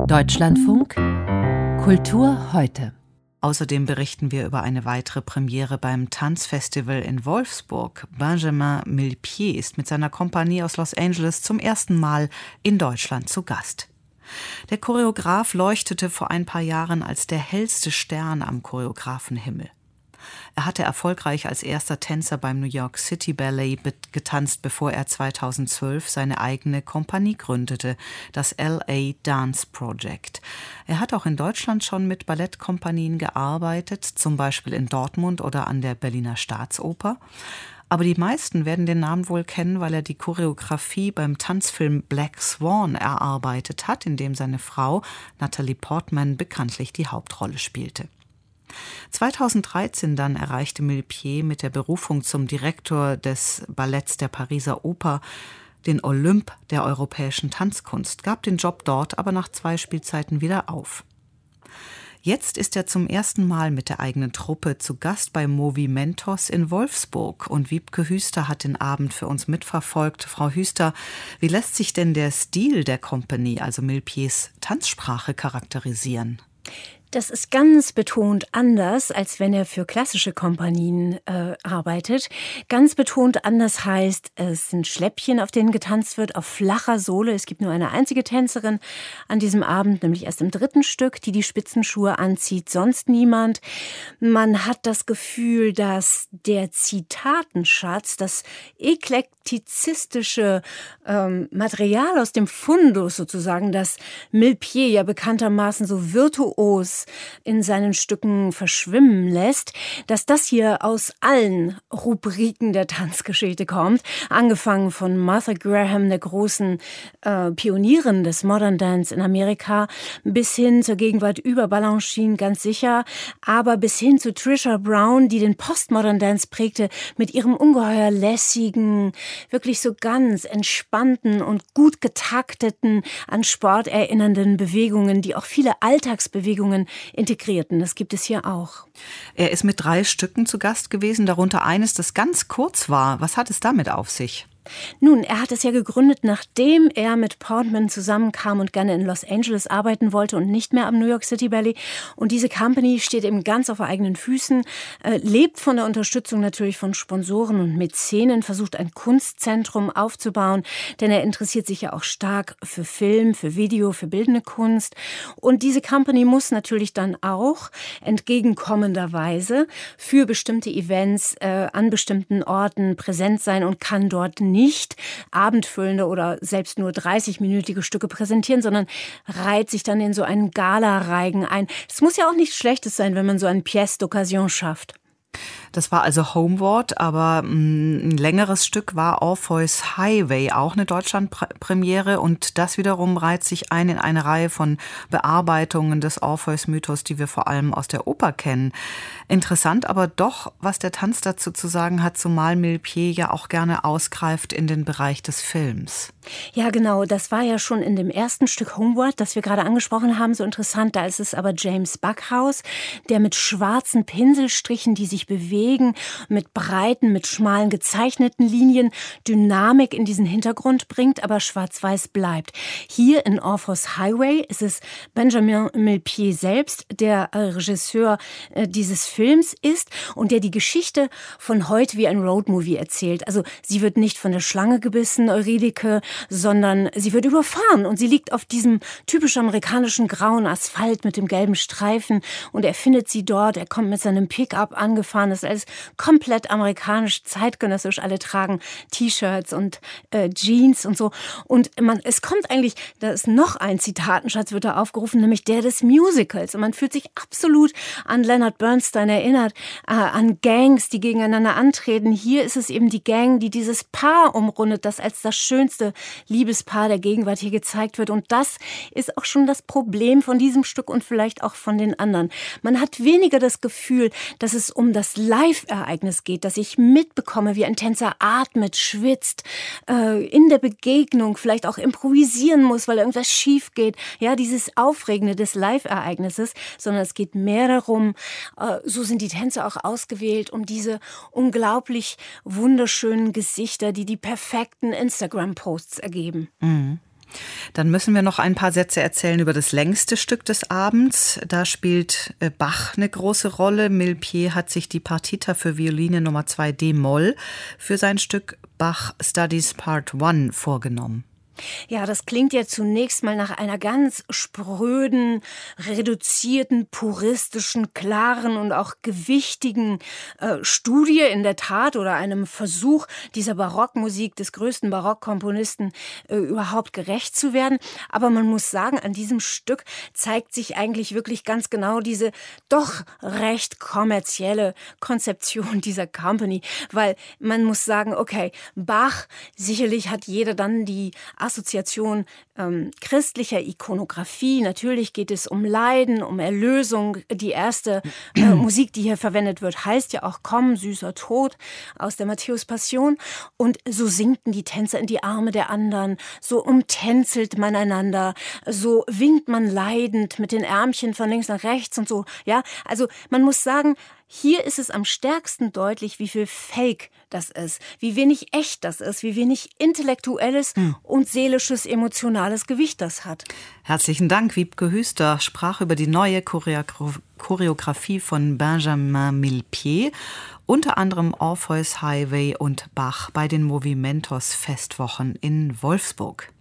Deutschlandfunk Kultur heute. Außerdem berichten wir über eine weitere Premiere beim Tanzfestival in Wolfsburg. Benjamin Millepied ist mit seiner Kompanie aus Los Angeles zum ersten Mal in Deutschland zu Gast. Der Choreograf leuchtete vor ein paar Jahren als der hellste Stern am Choreografenhimmel. Er hatte erfolgreich als erster Tänzer beim New York City Ballet getanzt, bevor er 2012 seine eigene Kompanie gründete, das LA Dance Project. Er hat auch in Deutschland schon mit Ballettkompanien gearbeitet, zum Beispiel in Dortmund oder an der Berliner Staatsoper. Aber die meisten werden den Namen wohl kennen, weil er die Choreografie beim Tanzfilm Black Swan erarbeitet hat, in dem seine Frau Natalie Portman bekanntlich die Hauptrolle spielte. 2013 dann erreichte Millepied mit der Berufung zum Direktor des Balletts der Pariser Oper den Olymp der europäischen Tanzkunst, gab den Job dort aber nach 2 Spielzeiten wieder auf. Jetzt ist er zum ersten Mal mit der eigenen Truppe zu Gast bei Movimentos in Wolfsburg und Wiebke Hüster hat den Abend für uns mitverfolgt. Frau Hüster, wie lässt sich denn der Stil der Kompanie, also Millepieds Tanzsprache, charakterisieren? Das ist ganz betont anders, als wenn er für klassische Kompanien arbeitet. Ganz betont anders heißt, es sind Schläppchen, auf denen getanzt wird, auf flacher Sohle. Es gibt nur eine einzige Tänzerin an diesem Abend, nämlich erst im 3. Stück, die Spitzenschuhe anzieht, sonst niemand. Man hat das Gefühl, dass der Zitatenschatz, das eklektizistische Material aus dem Fundus sozusagen, das Millepied ja bekanntermaßen so virtuos in seinen Stücken verschwimmen lässt, dass das hier aus allen Rubriken der Tanzgeschichte kommt, angefangen von Martha Graham, der großen Pionierin des Modern Dance in Amerika, bis hin zur Gegenwart über Balanchine ganz sicher, aber bis hin zu Trisha Brown, die den Postmodern Dance prägte, mit ihrem ungeheuer lässigen, wirklich so ganz entspannten und gut getakteten, an Sport erinnernden Bewegungen, die auch viele Alltagsbewegungen integrierten. Das gibt es hier auch. Er ist mit 3 Stücken zu Gast gewesen, darunter eines, das ganz kurz war. Was hat es damit auf sich? Nun, er hat es ja gegründet, nachdem er mit Portman zusammenkam und gerne in Los Angeles arbeiten wollte und nicht mehr am New York City Ballet. Und diese Company steht eben ganz auf eigenen Füßen, lebt von der Unterstützung natürlich von Sponsoren und Mäzenen, versucht ein Kunstzentrum aufzubauen, denn er interessiert sich ja auch stark für Film, für Video, für bildende Kunst. Und diese Company muss natürlich dann auch entgegenkommenderweise für bestimmte Events an bestimmten Orten präsent sein und kann dort nicht abendfüllende oder selbst nur 30-minütige Stücke präsentieren, sondern reiht sich dann in so einen Gala-Reigen ein. Es muss ja auch nichts Schlechtes sein, wenn man so ein Pièce d'Occasion schafft. Das war also Homeward, aber ein längeres Stück war Orpheus Highway, auch eine Deutschlandpremiere. Und das wiederum reiht sich ein in eine Reihe von Bearbeitungen des Orpheus-Mythos, die wir vor allem aus der Oper kennen. Interessant aber doch, was der Tanz dazu zu sagen hat, zumal Millepied ja auch gerne ausgreift in den Bereich des Films. Ja, genau. Das war ja schon in dem ersten Stück Homeward, das wir gerade angesprochen haben, so interessant. Da ist es aber James Backhouse, der mit schwarzen Pinselstrichen, die sich bewegen, mit breiten, mit schmalen gezeichneten Linien Dynamik in diesen Hintergrund bringt, aber schwarz-weiß bleibt. Hier in Orpheus Highway ist es Benjamin Millepied selbst, der Regisseur dieses Films ist und der die Geschichte von heute wie ein Roadmovie erzählt. Also sie wird nicht von der Schlange gebissen, Eurydike, sondern sie wird überfahren und sie liegt auf diesem typisch amerikanischen grauen Asphalt mit dem gelben Streifen und er findet sie dort, er kommt mit seinem Pickup angefahren, das ist alles komplett amerikanisch, zeitgenössisch, alle tragen T-Shirts und Jeans und so und es kommt eigentlich, da ist noch ein Zitatenschatz, wird da aufgerufen, nämlich der des Musicals und man fühlt sich absolut an Leonard Bernstein erinnert, an Gangs, die gegeneinander antreten. Hier ist es eben die Gang, die dieses Paar umrundet, das als das schönste Liebespaar der Gegenwart hier gezeigt wird. Und das ist auch schon das Problem von diesem Stück und vielleicht auch von den anderen. Man hat weniger das Gefühl, dass es um das Live-Ereignis geht, dass ich mitbekomme, wie ein Tänzer atmet, schwitzt, in der Begegnung vielleicht auch improvisieren muss, weil irgendwas schief geht. Ja, dieses Aufregende des Live-Ereignisses, sondern es geht mehr darum, so sind die Tänzer auch ausgewählt, um diese unglaublich wunderschönen Gesichter, die perfekten Instagram-Posts ergeben. Mhm. Dann müssen wir noch ein paar Sätze erzählen über das längste Stück des Abends. Da spielt Bach eine große Rolle. Millepied hat sich die Partita für Violine Nummer 2 d-Moll für sein Stück Bach Studies Part 1 vorgenommen. Ja, das klingt ja zunächst mal nach einer ganz spröden, reduzierten, puristischen, klaren und auch gewichtigen Studie in der Tat oder einem Versuch dieser Barockmusik des größten Barockkomponisten überhaupt gerecht zu werden. Aber man muss sagen, an diesem Stück zeigt sich eigentlich wirklich ganz genau diese doch recht kommerzielle Konzeption dieser Company, weil man muss sagen, okay, Bach, sicherlich hat jeder dann die Assoziation christlicher Ikonografie. Natürlich geht es um Leiden, um Erlösung. Die erste Musik, die hier verwendet wird, heißt ja auch Komm, süßer Tod aus der Matthäus-Passion. Und so sinken die Tänzer in die Arme der anderen, so umtänzelt man einander, so winkt man leidend mit den Ärmchen von links nach rechts und so. Ja, also man muss sagen, hier ist es am stärksten deutlich, wie viel Fake das ist, wie wenig echt das ist, wie wenig intellektuelles und seelisches, emotionales Gewicht das hat. Herzlichen Dank. Wiebke Hüster sprach über die neue Choreografie von Benjamin Millepied, unter anderem Orpheus Highway und Bach bei den Movimentos Festwochen in Wolfsburg.